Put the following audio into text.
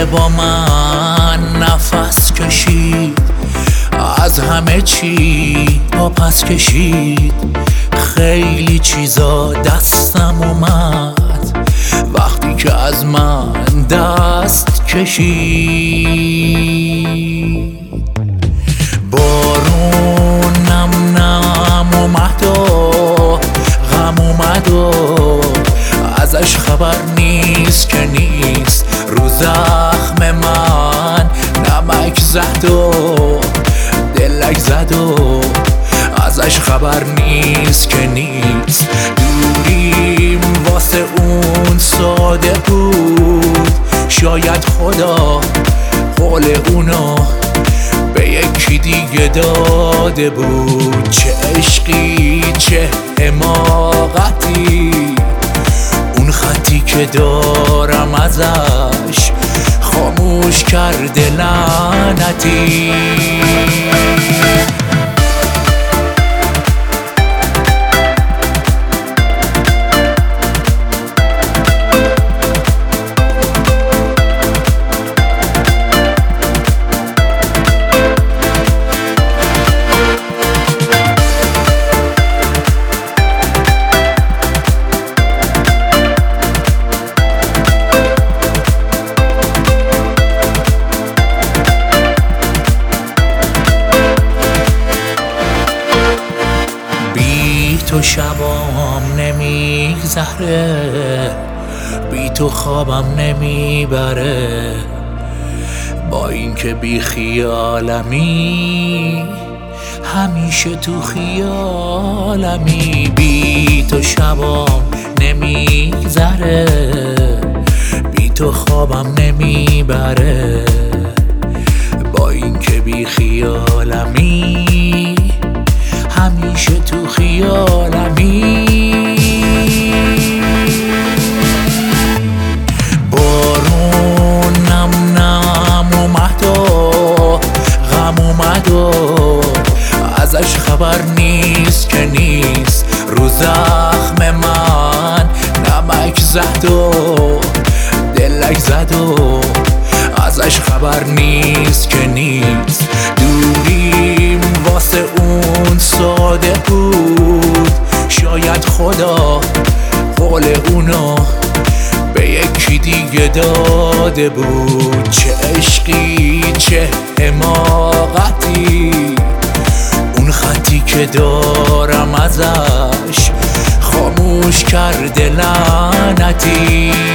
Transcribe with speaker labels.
Speaker 1: که با من نفس کشید، از همه چی پا پس کشید. خیلی چیزا دستم اومد وقتی که از من دست کشید. بارونم نم اومد و غم اومد و ازش خبر نیست که نیست. رو زخم من نمک زد و دلک زد و ازش خبر نیست که نیست. دوریم واسه اون ساده بود، شاید خدا قول اونو به یکی دیگه داده بود. چه عشقی چه حماقتی، اون خطی که دارم ازش خاموش کرده لعنتی. تو شبام نمیگذره، بی تو خوابم نمیبره. با اینکه بی خیالمی همیشه تو خیالمی. بی تو شبام نمیگذره، بی تو خوابم نمیبره. با اینکه بی خیالمی همیشه تو خیالمی. بارونم نم اومد و غم اومد و ازش خبر نیست که نیست. رو زخم من نمک زد و دلک زد و ازش خبر نیست که نیست. دوریم واسه اون ساده بود، شاید خدا قول اونو به یکی دیگه داده بود. چه عشقی چه حماقتی، اون خطی که دارم ازش خاموش کرده لعنتی.